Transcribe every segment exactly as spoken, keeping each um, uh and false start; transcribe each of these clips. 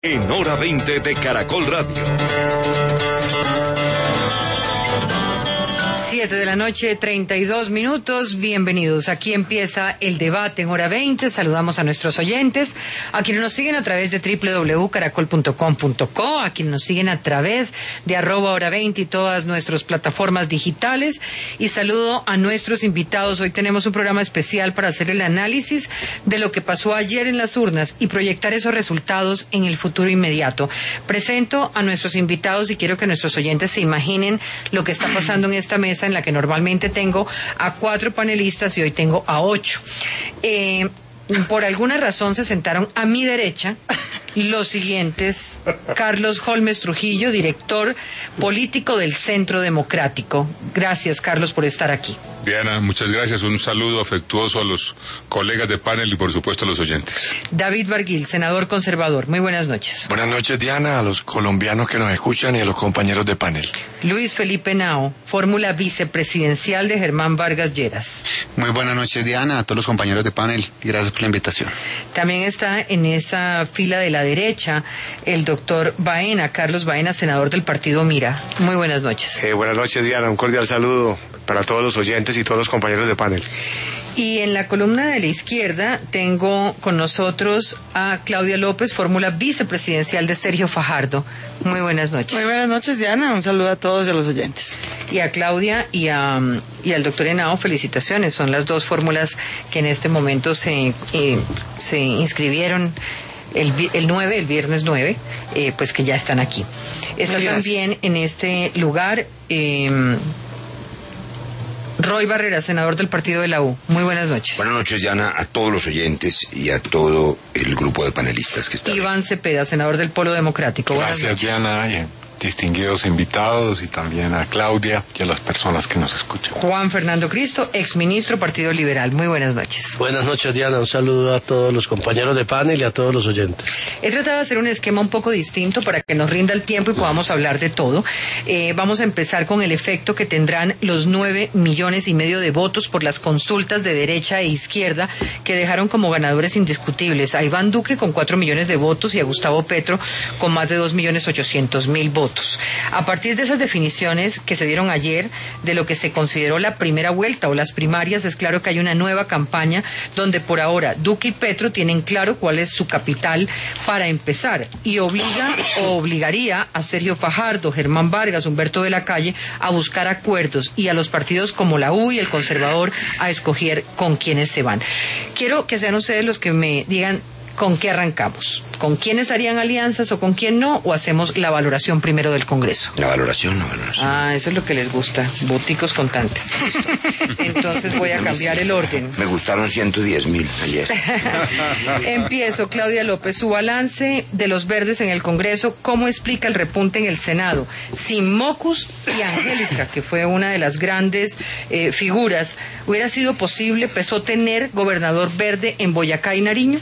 En Hora veinte de Caracol Radio. siete de la noche, treinta y dos minutos. Bienvenidos. Aquí empieza el debate en Hora veinte. Saludamos a nuestros oyentes, a quienes nos siguen a través de doble u doble u doble u punto caracol punto com punto co, a quienes nos siguen a través de arroba Hora veinte y todas nuestras plataformas digitales. Y saludo a nuestros invitados. Hoy tenemos un programa especial para hacer el análisis de lo que pasó ayer en las urnas y proyectar esos resultados en el futuro inmediato. Presento a nuestros invitados y quiero que nuestros oyentes se imaginen lo que está pasando en esta mesa en la que normalmente tengo a cuatro panelistas y hoy tengo a ocho. Eh, por alguna razón se sentaron a mi derecha los siguientes: Carlos Holmes Trujillo, director político del Centro Democrático. Gracias, Carlos, por estar aquí. Diana, muchas gracias. Un saludo afectuoso a los colegas de panel y por supuesto a los oyentes. David Barguil, senador conservador. Muy buenas noches. Buenas noches, Diana, a los colombianos que nos escuchan y a los compañeros de panel. Luis Felipe Nao, fórmula vicepresidencial de Germán Vargas Lleras. Muy buenas noches, Diana, a todos los compañeros de panel. Gracias por la invitación. También está en esa fila de la derecha el doctor Baena, Carlos Baena, senador del partido Mira. Muy buenas noches. Eh, buenas noches, Diana. Un cordial saludo para todos los oyentes y todos los compañeros de panel. Y en la columna de la izquierda tengo con nosotros a Claudia López, fórmula vicepresidencial de Sergio Fajardo. Muy buenas noches. Muy buenas noches, Diana. Un saludo a todos y a los oyentes. Y a Claudia y, a, y al doctor Henao, felicitaciones. Son las dos fórmulas que en este momento se, eh, se inscribieron el, el nueve, el viernes nueve, eh, pues que ya están aquí. Está también en este lugar Eh, Roy Barrera, senador del partido de la U. Muy buenas noches. Buenas noches, Diana, a todos los oyentes y a todo el grupo de panelistas que está. Iván Cepeda, senador del Polo Democrático. Gracias, buenas noches. Diana, y distinguidos invitados y también a Claudia y a las personas que nos escuchan. Juan Fernando Cristo, exministro Partido Liberal. Muy buenas noches. Buenas noches, Diana. Un saludo a todos los compañeros de panel y a todos los oyentes. He tratado de hacer un esquema un poco distinto para que nos rinda el tiempo y podamos hablar de todo. Eh, vamos a empezar con el efecto que tendrán los nueve millones y medio de votos por las consultas de derecha e izquierda que dejaron como ganadores indiscutibles a Iván Duque con cuatro millones de votos y a Gustavo Petro con más de dos millones ochocientos mil votos. A partir de esas definiciones que se dieron ayer de lo que se consideró la primera vuelta o las primarias, es claro que hay una nueva campaña donde por ahora Duque y Petro tienen claro cuál es su capital para empezar y obliga o obligaría a Sergio Fajardo, Germán Vargas, Humberto de la Calle a buscar acuerdos y a los partidos como la U y el Conservador a escoger con quiénes se van. Quiero que sean ustedes los que me digan ¿con qué arrancamos? ¿Con quiénes harían alianzas o con quién no? ¿O hacemos la valoración primero del Congreso? La valoración, la valoración. Ah, eso es lo que les gusta, boticos contantes. Listo. Entonces voy a cambiar el orden. Me gustaron ciento diez mil ayer. Empiezo, Claudia López, su balance de los verdes en el Congreso, ¿cómo explica el repunte en el Senado? Sin Mocus y Angélica, que fue una de las grandes eh, figuras, ¿hubiera sido posible, pesó tener gobernador verde en Boyacá y Nariño?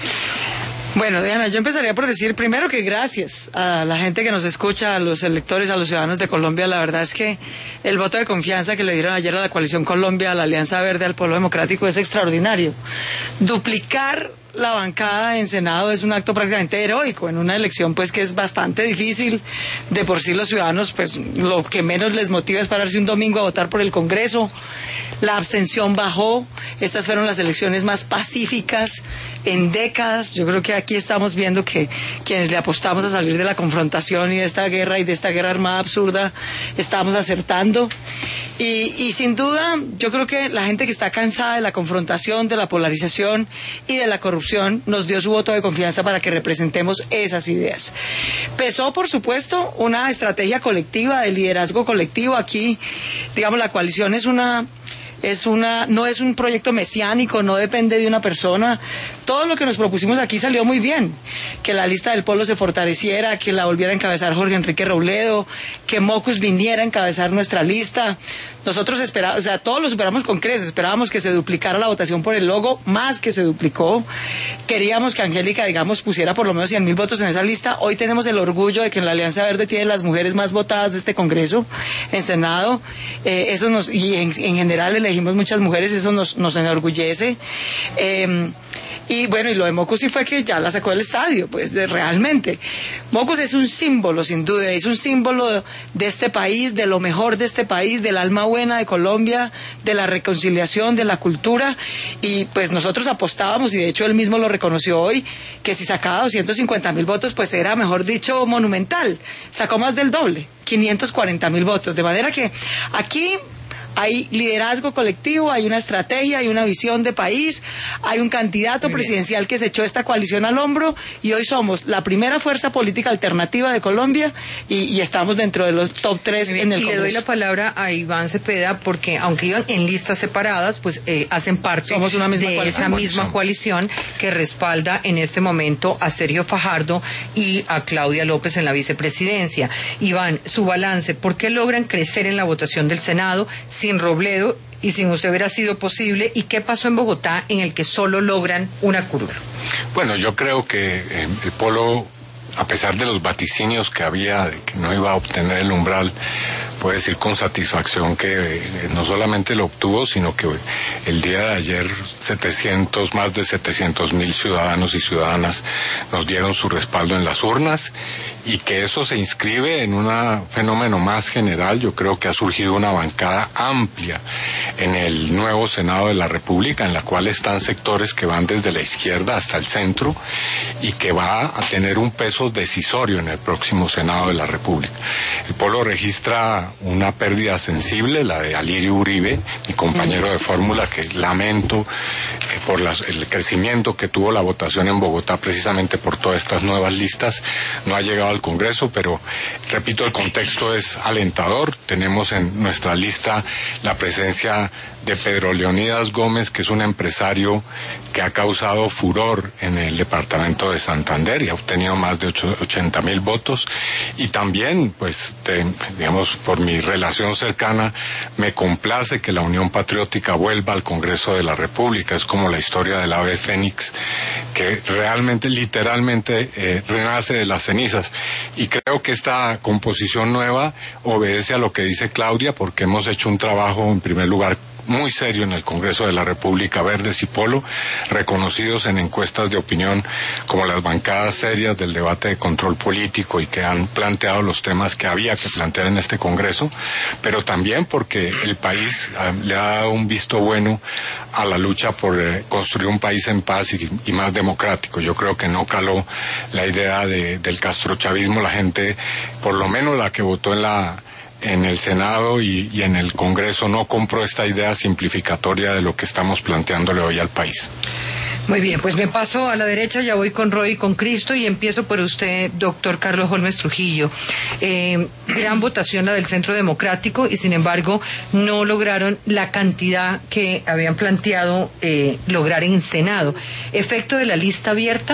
Bueno, Diana, yo empezaría por decir primero que gracias a la gente que nos escucha, a los electores, a los ciudadanos de Colombia. La verdad es que el voto de confianza que le dieron ayer a la Coalición Colombia, a la Alianza Verde, al Polo Democrático es extraordinario. Duplicar la bancada en Senado es un acto prácticamente heroico en una elección pues que es bastante difícil. De por sí los ciudadanos pues lo que menos les motiva es pararse un domingo a votar por el Congreso. La abstención bajó. Estas fueron las elecciones más pacíficas en décadas. Yo creo que aquí estamos viendo que quienes le apostamos a salir de la confrontación y de esta guerra y de esta guerra armada absurda estamos acertando. Y, y sin duda yo creo que la gente que está cansada de la confrontación, de la polarización y de la corrupción nos dio su voto de confianza para que representemos esas ideas. Pesó, por supuesto, una estrategia colectiva, de liderazgo colectivo. Aquí, digamos, la coalición es una... Es una, no es un proyecto mesiánico, no depende de una persona. Todo lo que nos propusimos aquí salió muy bien. Que la lista del Polo se fortaleciera, que la volviera a encabezar Jorge Enrique Robledo, que Mocus viniera a encabezar nuestra lista. Nosotros esperábamos, o sea, todos lo superamos con creces, esperábamos que se duplicara la votación por el logo, más que se duplicó. Queríamos que Angélica, digamos, pusiera por lo menos cien mil votos en esa lista. Hoy tenemos el orgullo de que en la Alianza Verde tiene las mujeres más votadas de este Congreso, en Senado. Eh, eso nos, y en, en general elegimos muchas mujeres, eso nos, nos enorgullece. Eh, Y bueno, y lo de Mocus sí fue que ya la sacó del estadio, pues de, realmente. Mocus es un símbolo, sin duda, es un símbolo de, de este país, de lo mejor de este país, del alma buena de Colombia, de la reconciliación, de la cultura, y pues nosotros apostábamos, y de hecho él mismo lo reconoció hoy, que si sacaba doscientos cincuenta mil votos, pues era, mejor dicho, monumental. Sacó más del doble, quinientos cuarenta mil votos, de manera que aquí hay liderazgo colectivo, hay una estrategia, hay una visión de país, hay un candidato presidencial que se echó esta coalición al hombro, y hoy somos la primera fuerza política alternativa de Colombia, y, y estamos dentro de los top tres en el Congreso. Y le doy la palabra a Iván Cepeda, porque aunque iban en listas separadas, pues eh, hacen parte somos una misma de coalición. esa misma coalición que respalda en este momento a Sergio Fajardo y a Claudia López en la vicepresidencia. Iván, su balance, ¿por qué logran crecer en la votación del Senado sin Robledo y sin usted hubiera sido posible? ¿Y qué pasó en Bogotá en el que solo logran una curul? Bueno, yo creo que eh, el Polo, a pesar de los vaticinios que había de que no iba a obtener el umbral, puedo decir con satisfacción que eh, no solamente lo obtuvo, sino que el día de ayer setecientos, más de setecientos mil ciudadanos y ciudadanas nos dieron su respaldo en las urnas, y que eso se inscribe en un fenómeno más general. Yo creo que ha surgido una bancada amplia en el nuevo Senado de la República, en la cual están sectores que van desde la izquierda hasta el centro, y que va a tener un peso decisorio en el próximo Senado de la República. El Polo registra una pérdida sensible, la de Alirio Uribe, mi compañero de fórmula, que lamento eh, por las, el crecimiento que tuvo la votación en Bogotá precisamente por todas estas nuevas listas. No ha llegado al Congreso, pero repito, el contexto es alentador. Tenemos en nuestra lista la presencia de Pedro Leonidas Gómez, que es un empresario que ha causado furor en el departamento de Santander y ha obtenido más de ochenta mil votos. Y también, pues, te, digamos, por mi relación cercana, me complace que la Unión Patriótica vuelva al Congreso de la República. Es como la historia del ave fénix, que realmente, literalmente, eh, renace de las cenizas. Y creo que esta composición nueva obedece a lo que dice Claudia, porque hemos hecho un trabajo, en primer lugar, muy serio en el Congreso de la República, Verdes y Polo, reconocidos en encuestas de opinión como las bancadas serias del debate de control político y que han planteado los temas que había que plantear en este Congreso, pero también porque el país eh, le ha dado un visto bueno a la lucha por eh, construir un país en paz y, y más democrático. Yo creo que no caló la idea de, del castrochavismo. La gente, por lo menos la que votó en la en el Senado y, y en el Congreso, no compró esta idea simplificatoria de lo que estamos planteándole hoy al país. Muy bien, pues me paso a la derecha, ya voy con Roy y con Cristo, y empiezo por usted, doctor Carlos Holmes Trujillo. Eh, gran votación la del Centro Democrático, y sin embargo no lograron la cantidad que habían planteado eh, lograr en Senado. ¿Efecto de la lista abierta?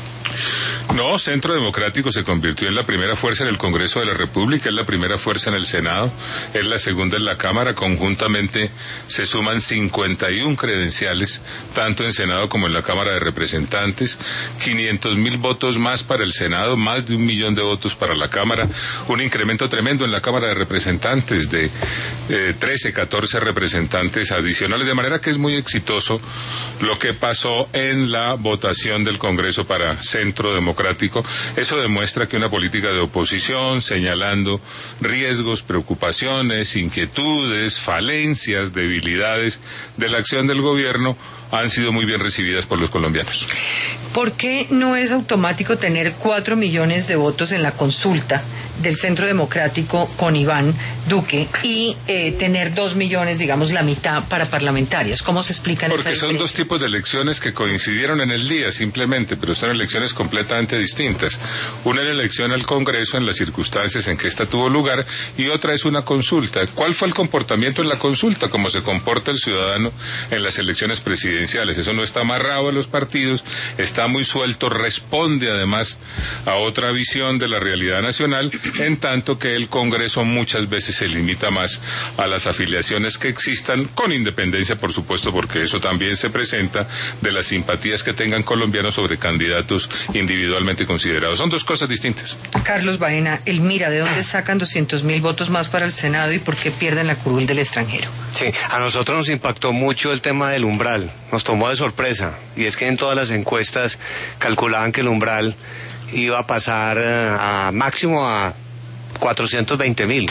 No, Centro Democrático se convirtió en la primera fuerza en el Congreso de la República, es la primera fuerza en el Senado, es la segunda en la Cámara. Conjuntamente se suman cincuenta y uno credenciales, tanto en Senado como en la Cámara de Representantes, quinientos mil votos más para el Senado, más de un millón de votos para la Cámara, un incremento tremendo en la Cámara de Representantes de eh, trece, catorce representantes adicionales, de manera que es muy exitoso lo que pasó en la votación del Congreso para Centro Democrático. Eso demuestra que una política de oposición, señalando riesgos, preocupaciones, inquietudes, falencias, debilidades de la acción del gobierno, han sido muy bien recibidas por los colombianos. ¿Por qué no es automático tener cuatro millones de votos en la consulta del Centro Democrático con Iván Duque y eh, tener dos millones, digamos, la mitad para parlamentarias? ¿Cómo se explican esas diferencias? Porque son dos tipos de elecciones que coincidieron en el día, simplemente, pero son elecciones completamente distintas. Una es la elección al Congreso en las circunstancias en que ésta tuvo lugar, y otra es una consulta. ¿Cuál fue el comportamiento en la consulta? ¿Cómo se comporta el ciudadano en las elecciones presidenciales? Eso no está amarrado a los partidos, está muy suelto, responde además a otra visión de la realidad nacional, en tanto que el Congreso muchas veces se limita más a las afiliaciones que existan, con independencia, por supuesto, porque eso también se presenta, de las simpatías que tengan colombianos sobre candidatos individualmente considerados. Son dos cosas distintas. Carlos Baena, el Mira, ¿de dónde sacan doscientos mil votos más para el Senado y por qué pierden la curul del extranjero? Sí, a nosotros nos impactó mucho el tema del umbral, nos tomó de sorpresa, y es que en todas las encuestas calculaban que el umbral iba a pasar a máximo a cuatrocientos veinte mil.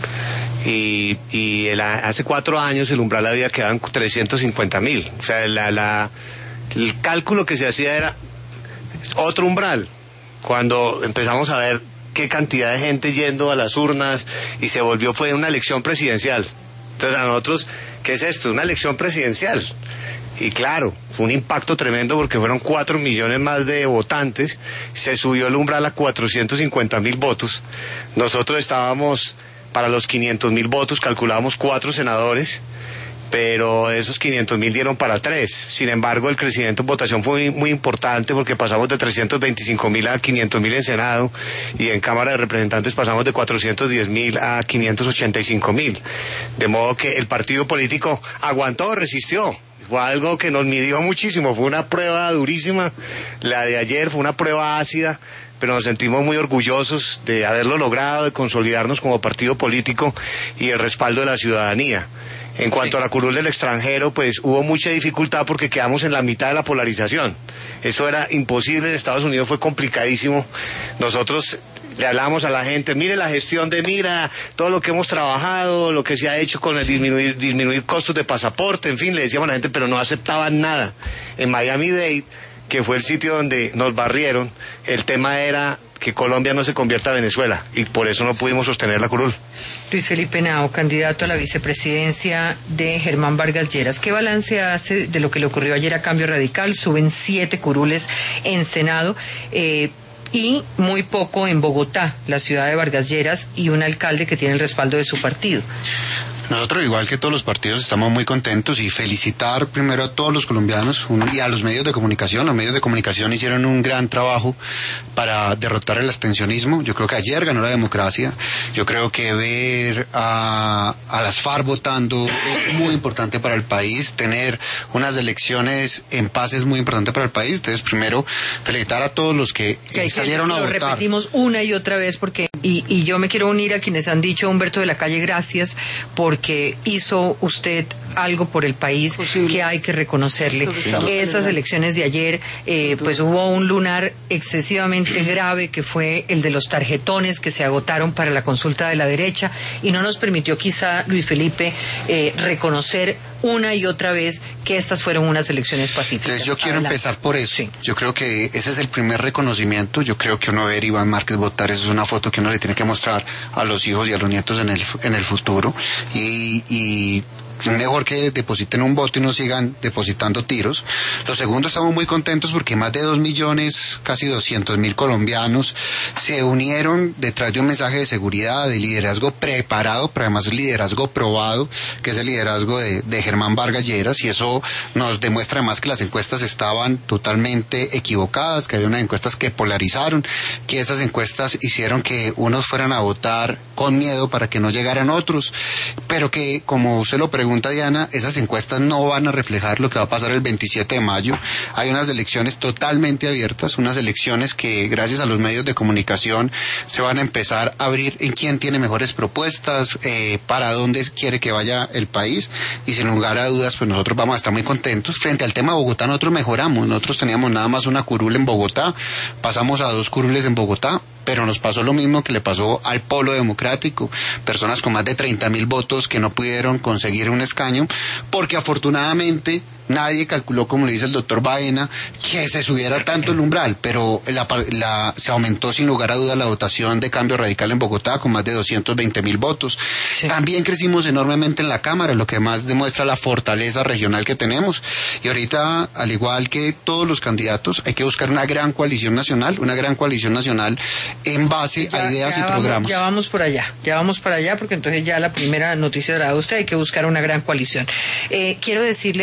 Y, y el, hace cuatro años el umbral había quedado en trescientos cincuenta mil. O sea, la, la, el cálculo que se hacía era otro umbral. Cuando empezamos a ver qué cantidad de gente yendo a las urnas, y se volvió, fue una elección presidencial. Entonces a nosotros, ¿qué es esto? Una elección presidencial. Y claro, fue un impacto tremendo porque fueron cuatro millones más de votantes, se subió el umbral a cuatrocientos cincuenta mil votos. Nosotros estábamos para los quinientos mil votos, calculábamos cuatro senadores, pero esos quinientos mil dieron para tres. Sin embargo, el crecimiento en votación fue muy, muy importante porque pasamos de trescientos veinticinco mil a quinientos mil en Senado, y en Cámara de Representantes pasamos de cuatrocientos diez mil a quinientos ochenta y cinco mil. De modo que el partido político aguantó, resistió. Fue algo que nos midió muchísimo, fue una prueba durísima. La de ayer fue una prueba ácida, pero nos sentimos muy orgullosos de haberlo logrado, de consolidarnos como partido político y el respaldo de la ciudadanía. En cuanto a la curul del extranjero, pues hubo mucha dificultad porque quedamos en la mitad de la polarización. Esto era imposible, en Estados Unidos fue complicadísimo. Nosotros le hablamos a la gente, mire la gestión de Mira, todo lo que hemos trabajado, lo que se ha hecho con el disminuir, disminuir costos de pasaporte, en fin, le decíamos a la gente, pero no aceptaban nada. En Miami-Dade, que fue el sitio donde nos barrieron, el tema era que Colombia no se convierta a Venezuela, y por eso no pudimos sostener la curul. Luis Felipe Henao, candidato a la vicepresidencia de Germán Vargas Lleras. ¿Qué balance hace de lo que le ocurrió ayer a Cambio Radical? Suben siete curules en Senado, eh, y muy poco en Bogotá, la ciudad de Vargas Lleras, y un alcalde que tiene el respaldo de su partido. Nosotros, igual que todos los partidos, estamos muy contentos, y felicitar primero a todos los colombianos y a los medios de comunicación. Los medios de comunicación hicieron un gran trabajo para derrotar el abstencionismo. Yo creo que ayer ganó la democracia. Yo creo que ver a, a las FARC votando es muy importante para el país. Tener unas elecciones en paz es muy importante para el país. Entonces, primero, felicitar a todos los que, que salieron a lo votar. Lo repetimos una y otra vez porque, y, y yo me quiero unir a quienes han dicho, Humberto de la Calle, gracias, porque que hizo usted algo por el país Posible. que hay que reconocerle. Sí. Esas elecciones de ayer, eh, pues hubo un lunar excesivamente grave, que fue el de los tarjetones que se agotaron para la consulta de la derecha, y no nos permitió quizá, Luis Felipe, eh, reconocer una y otra vez que estas fueron unas elecciones pacíficas. Entonces yo quiero Adelante. empezar por eso. Sí. Yo creo que ese es el primer reconocimiento. Yo creo que uno ver a Iván Márquez votar, eso es una foto que uno le tiene que mostrar a los hijos y a los nietos en el, en el futuro. Y, y mejor que depositen un voto y no sigan depositando tiros. Lo segundo, estamos muy contentos porque más de dos millones, casi doscientos mil colombianos se unieron detrás de un mensaje de seguridad, de liderazgo preparado, pero además un liderazgo probado, que es el liderazgo de, de Germán Vargas Lleras, y eso nos demuestra además que las encuestas estaban totalmente equivocadas, que había unas encuestas que polarizaron, que esas encuestas hicieron que unos fueran a votar con miedo para que no llegaran otros, pero que, como usted lo pregunta, Diana, esas encuestas no van a reflejar lo que va a pasar el veintisiete de mayo. Hay unas elecciones totalmente abiertas, unas elecciones que gracias a los medios de comunicación se van a empezar a abrir en quién tiene mejores propuestas, eh, para dónde quiere que vaya el país, y sin lugar a dudas pues nosotros vamos a estar muy contentos. Frente al tema de Bogotá nosotros mejoramos, nosotros teníamos nada más una curul en Bogotá, pasamos a dos curules en Bogotá, pero nos pasó lo mismo que le pasó al Polo Democrático, personas con más de treinta mil votos que no pudieron conseguir un escaño, porque afortunadamente nadie calculó, como le dice el doctor Baena, que se subiera tanto el umbral, pero la, la, se aumentó sin lugar a dudas la votación de Cambio Radical en Bogotá con más de doscientos veinte mil votos. Sí. También crecimos enormemente en la Cámara, lo que más demuestra la fortaleza regional que tenemos. Y ahorita, al igual que todos los candidatos, hay que buscar una gran coalición nacional, una gran coalición nacional en base ya, a ideas y vamos, programas. Ya vamos por allá, ya vamos para allá, porque entonces ya la primera noticia de la usted, hay que buscar una gran coalición. Eh, quiero decirle a nuestros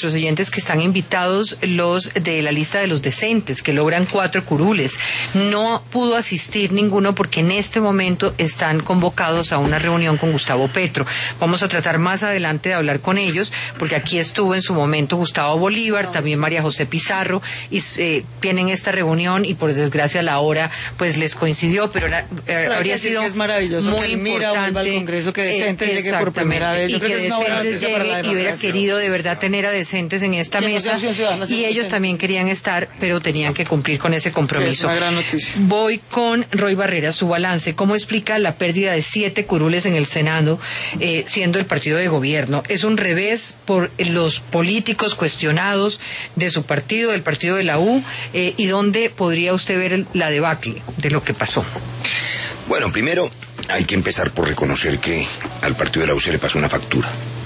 nuestros oyentes que están invitados los de la lista de los decentes, que logran cuatro curules. No pudo asistir ninguno porque en este momento están convocados a una reunión con Gustavo Petro. Vamos a tratar más adelante de hablar con ellos, porque aquí estuvo en su momento Gustavo Bolívar, también María José Pizarro, y eh, tienen esta reunión y por desgracia la hora pues les coincidió, pero era, eh, habría sido es maravilloso muy que mira, importante al Congreso que Decentes eh, llegue por primera vez. Yo y creo que que es una buena Decentes noticia para la llegue y hubiera democracia. querido de verdad tener a Decentes en esta Que no mesa, sea Acción Ciudadana, sino y ellos Decentes. también querían estar, pero tenían que cumplir con ese compromiso. Sí, es una gran noticia. Voy con Roy Barrera, su balance. ¿Cómo explica la pérdida de siete curules en el Senado, eh, siendo el partido de gobierno? ¿Es un revés por los políticos cuestionados de su partido, del partido de la U? Eh, ¿Y dónde podría usted ver el- la debacle de lo que pasó? Bueno, primero hay que empezar por reconocer que al partido de la U se le pasó una factura.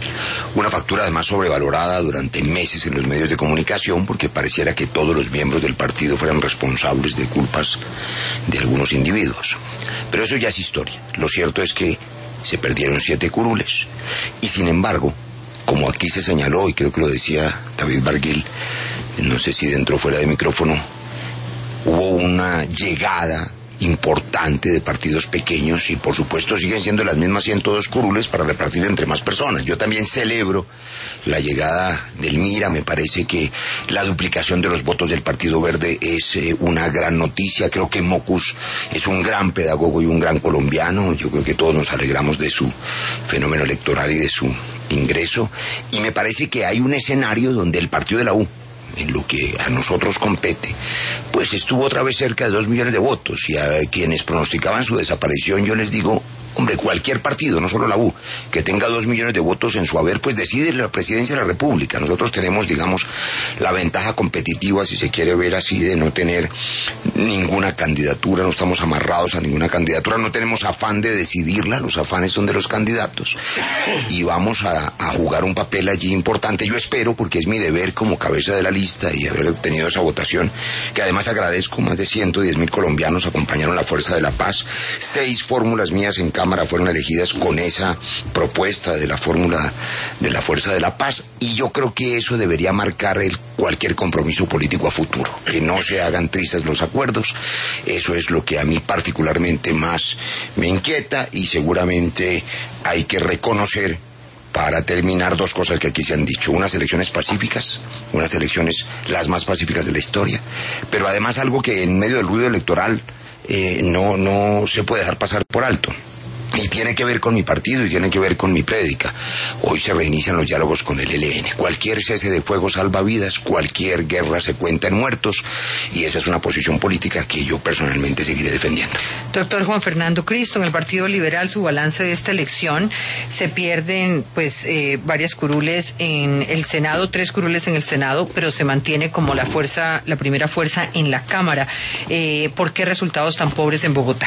Una factura además sobrevalorada durante meses en los medios de comunicación, porque pareciera que todos los miembros del partido fueran responsables de culpas de algunos individuos. Pero eso ya es historia. Lo cierto es que se perdieron siete curules. Y sin embargo, como aquí se señaló, y creo que lo decía David Barguil, no sé si dentro o fuera de micrófono, hubo una llegada importante de partidos pequeños y por supuesto siguen siendo las mismas ciento dos curules para repartir entre más personas. Yo también celebro la llegada del Mira, me parece que la duplicación de los votos del Partido Verde es eh, una gran noticia. Creo que Mocus es un gran pedagogo y un gran colombiano. Yo creo que todos nos alegramos de su fenómeno electoral y de su ingreso, y me parece que hay un escenario donde el partido de la U, en lo que a nosotros compete, pues estuvo otra vez cerca de dos millones de votos, y a quienes pronosticaban su desaparición yo les digo, hombre, cualquier partido, no solo la U, que tenga dos millones de votos en su haber, pues decide la presidencia de la República. Nosotros tenemos, digamos, la ventaja competitiva, si se quiere ver así, de no tener ninguna candidatura, no estamos amarrados a ninguna candidatura, no tenemos afán de decidirla, los afanes son de los candidatos, y vamos a, a jugar un papel allí importante. Yo espero, porque es mi deber como cabeza de la lista y haber obtenido esa votación, que además agradezco, más de ciento diez mil colombianos acompañaron la Fuerza de la Paz, seis fórmulas mías en Cámara fueron elegidas con esa propuesta de la fórmula de la Fuerza de la Paz, y yo creo que eso debería marcar el, cualquier compromiso político a futuro, que no se hagan trizas los acuerdos. Eso es lo que a mí particularmente más me inquieta, y seguramente hay que reconocer, para terminar, dos cosas que aquí se han dicho: unas elecciones pacíficas, unas elecciones las más pacíficas de la historia, pero además algo que en medio del ruido electoral eh, no, no se puede dejar pasar por alto. Y tiene que ver con mi partido y tiene que ver con mi prédica. Hoy se reinician los diálogos con el E L N. Cualquier cese de fuego salva vidas, cualquier guerra se cuenta en muertos, y esa es una posición política que yo personalmente seguiré defendiendo. Doctor Juan Fernando Cristo, en el Partido Liberal, su balance de esta elección: se pierden pues eh, varias curules en el Senado, tres curules en el Senado, pero se mantiene como la fuerza, la primera fuerza en la Cámara. Eh, ¿Por qué resultados tan pobres en Bogotá?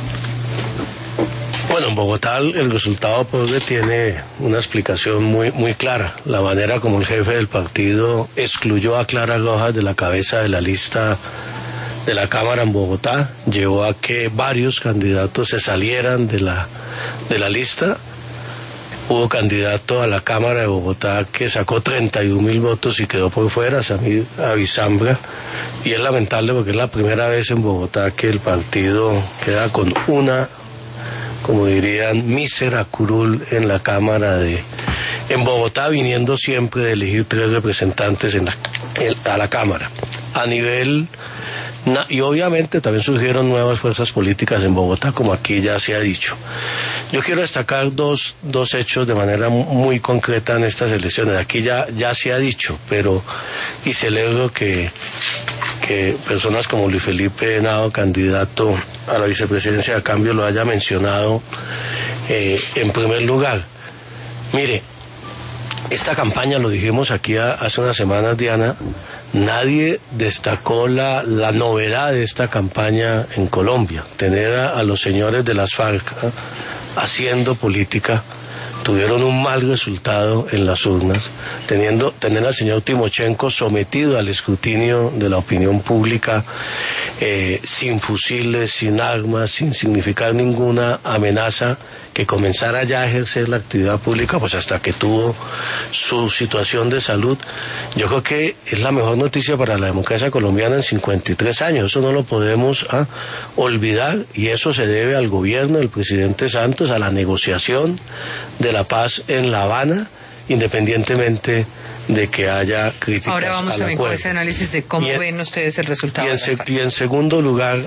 Bueno, en Bogotá el resultado pobre tiene una explicación muy muy clara. La manera como el jefe del partido excluyó a Clara Rojas de la cabeza de la lista de la Cámara en Bogotá llevó a que varios candidatos se salieran de la de la lista. Hubo candidato a la Cámara de Bogotá que sacó treinta y un mil votos y quedó por fuera, Samir Avisambra, y es lamentable porque es la primera vez en Bogotá que el partido queda con una, como dirían, mísera curul en la Cámara de en Bogotá, viniendo siempre de elegir tres representantes en la, en, a la Cámara. A nivel na, y obviamente también surgieron nuevas fuerzas políticas en Bogotá, como aquí ya se ha dicho. Yo quiero destacar dos, dos hechos de manera muy concreta en estas elecciones. Aquí ya, ya se ha dicho, pero y celebro que que personas como Luis Felipe Henao, candidato a la vicepresidencia de Cambio, lo haya mencionado eh, en primer lugar. Mire, esta campaña, lo dijimos aquí a, hace unas semanas, Diana, nadie destacó la, la novedad de esta campaña en Colombia, tener a, a los señores de las FARC ¿eh? haciendo política. Tuvieron un mal resultado en las urnas, teniendo tener al señor Timochenko sometido al escrutinio de la opinión pública eh, sin fusiles, sin armas, sin significar ninguna amenaza, que comenzara ya a ejercer la actividad pública, pues hasta que tuvo su situación de salud. Yo creo que es la mejor noticia para la democracia colombiana en cincuenta y tres años. Eso no lo podemos ¿ah? olvidar, y eso se debe al gobierno del presidente Santos, a la negociación de la paz en La Habana, independientemente de que haya críticas. Ahora vamos también con ese análisis de cómo en, ven ustedes el resultado. Y en, se, y en segundo lugar,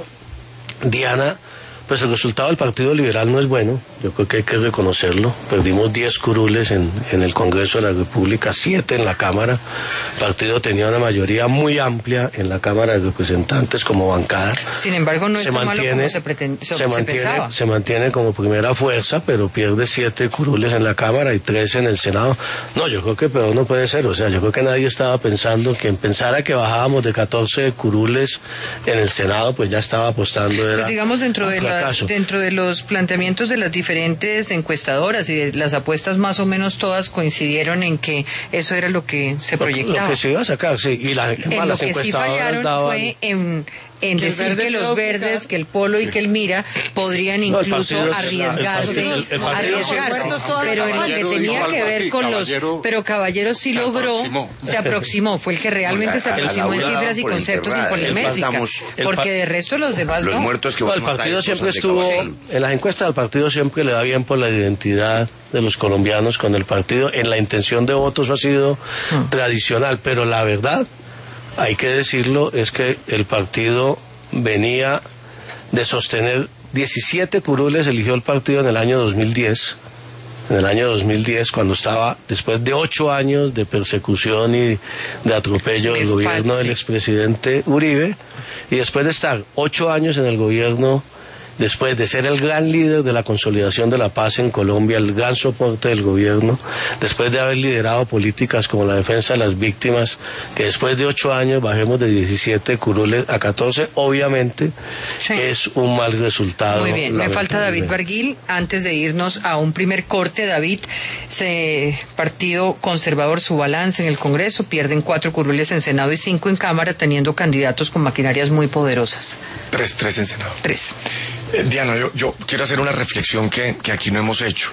Diana, pues el resultado del Partido Liberal no es bueno, yo creo que hay que reconocerlo. Perdimos diez curules en, en el Congreso de la República, siete en la Cámara. El partido tenía una mayoría muy amplia en la Cámara de Representantes como bancada. Sin embargo, no es tan malo como se, pretend... se, se, mantiene, se pensaba. Se mantiene como primera fuerza, pero pierde siete curules en la Cámara y tres en el Senado. No, yo creo que peor no puede ser. O sea, yo creo que nadie estaba pensando, quien pensara que bajábamos de catorce curules en el Senado, pues ya estaba apostando. Era pues digamos, dentro de la Fracaso. Dentro de los planteamientos de las diferentes encuestadoras y de las apuestas, más o menos todas coincidieron en que eso era lo que se proyectaba. Lo, lo que se iba a sacar, sí. Y la, en lo que sí fallaron daban... fue en, en que decir que los verdes, que el Polo y que el Mira podrían incluso no, arriesgarse, el partido, el partido, arriesgarse. Pero en lo que tenía que ver con los... Pero Caballero sí logró, aproximó. se aproximó, fue el que realmente se aproximó en cifras y conceptos y con métrica. Porque de resto los demás los no. muertos que no, el partido siempre estuvo, en las encuestas del partido siempre le da bien por la identidad de los colombianos con el partido. En la intención de votos ha sido hmm. tradicional, pero la verdad, hay que decirlo, es que el partido venía de sostener diecisiete curules, eligió el partido en el año dos mil diez, en el año dos mil diez, cuando estaba, después de ocho años de persecución y de atropello del gobierno del expresidente Uribe, y después de estar ocho años en el gobierno, después de ser el gran líder de la consolidación de la paz en Colombia, el gran soporte del gobierno, después de haber liderado políticas como la defensa de las víctimas, que después de ocho años bajemos de diecisiete curules a catorce, obviamente sí. es un mal resultado. Muy bien, me falta David Barguil. Antes de irnos a un primer corte, David, se, Partido Conservador, su balance en el Congreso, pierden cuatro curules en Senado y cinco en Cámara, teniendo candidatos con maquinarias muy poderosas. Tres, tres en Senado. Tres. Eh, Diana, yo, yo quiero hacer una reflexión que, que aquí no hemos hecho.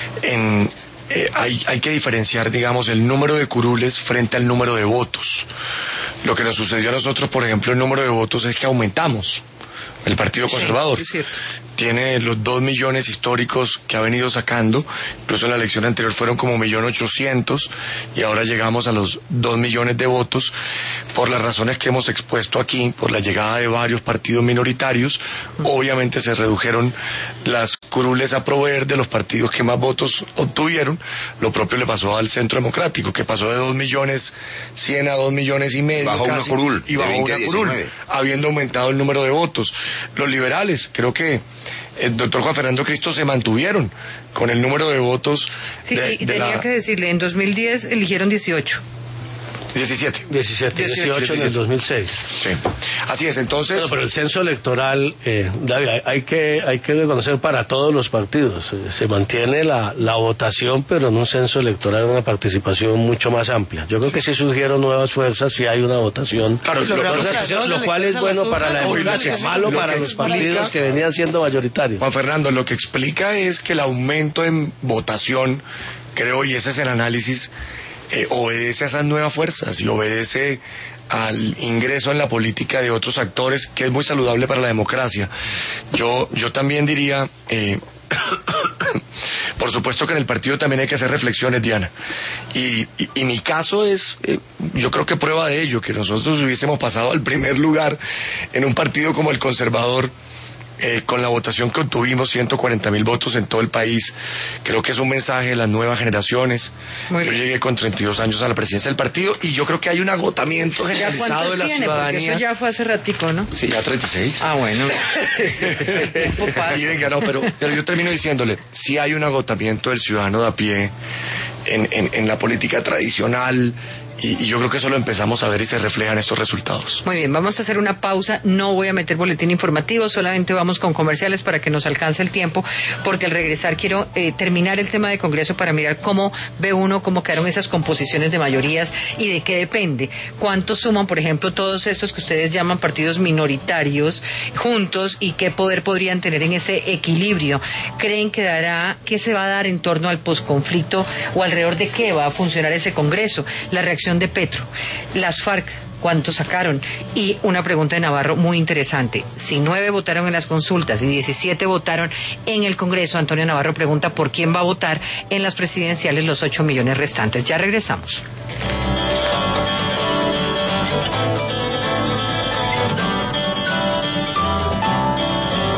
En, eh, hay, hay que diferenciar, digamos, el número de curules frente al número de votos. Lo que nos sucedió a nosotros, por ejemplo, el número de votos es que aumentamos. El Partido Conservador sí, es cierto. tiene los dos millones históricos que ha venido sacando, incluso en la elección anterior fueron como un millón ochocientos y ahora llegamos a los dos millones de votos por las razones que hemos expuesto aquí, por la llegada de varios partidos minoritarios. Obviamente se redujeron las curules a proveer de los partidos que más votos obtuvieron. Lo propio le pasó al Centro Democrático, que pasó de dos millones cien a dos millones y medio bajó casi, una curul, y bajó una curul, habiendo aumentado el número de votos. Los liberales, creo que el doctor Juan Fernando Cristo se mantuvieron con el número de votos. Sí, de, y de tenía la... que decirle, en dos mil diez eligieron dieciocho. diecisiete. diecisiete, dieciocho en el dos mil seis. Sí, así es, entonces... Bueno, pero el censo electoral, eh, David, hay que, hay que reconocer para todos los partidos. Se mantiene la, la votación, pero en un censo electoral una participación mucho más amplia. Yo creo que sí surgieron nuevas fuerzas, sí hay una votación. Claro, lo, lo, lo, lo cual es bueno para la democracia, malo para los partidos que venían siendo mayoritarios. Juan Fernando, lo que explica es que el aumento en votación, creo, y ese es el análisis... Eh, obedece a esas nuevas fuerzas y obedece al ingreso en la política de otros actores, que es muy saludable para la democracia. Yo, yo también diría, eh, por supuesto que en el partido también hay que hacer reflexiones, Diana. Y, y, y mi caso es, eh, yo creo que prueba de ello, que nosotros hubiésemos pasado al primer lugar en un partido como el Conservador, Eh, con la votación que obtuvimos, ciento cuarenta mil votos en todo el país. Creo que es un mensaje de las nuevas generaciones. Muy yo bien. Llegué con treinta y dos años a la presidencia del partido y yo creo que hay un agotamiento generalizado de la tiene? ciudadanía. Porque eso ya fue hace ratico, ¿no? Sí, ya treinta y seis. Ah, bueno. El tiempo pasa. Y venga, no, pero, pero yo termino diciéndole, sí hay un agotamiento del ciudadano de a pie en, en, en la política tradicional Y, y yo creo que eso lo empezamos a ver y se refleja en estos resultados. Muy bien, vamos a hacer una pausa. No voy a meter boletín informativo, solamente vamos con comerciales para que nos alcance el tiempo, porque al regresar quiero eh, terminar el tema de Congreso para mirar cómo ve uno, cómo quedaron esas composiciones de mayorías y de qué depende. ¿Cuántos suman, por ejemplo, todos estos que ustedes llaman partidos minoritarios juntos y qué poder podrían tener en ese equilibrio? ¿Creen que dará, qué se va a dar en torno al posconflicto o alrededor de qué va a funcionar ese Congreso? La reacción de Petro, las FARC, ¿cuántos sacaron? Y una pregunta de Navarro muy interesante. Si nueve votaron en las consultas y diecisiete votaron en el Congreso, Antonio Navarro pregunta por quién va a votar en las presidenciales los ocho millones restantes. Ya regresamos.